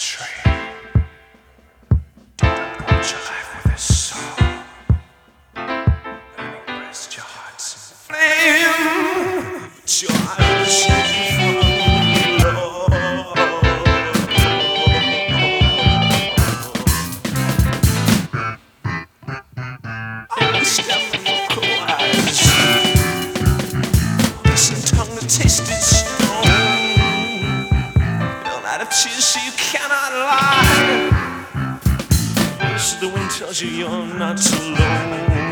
tree. Approach your life with a song. Rest your heart's in flame. But your eyes from love. Stand in your cool eyes. Listen, tongue to taste it strong. Built out of tears so you cannot lie. So the wind tells you you're not alone.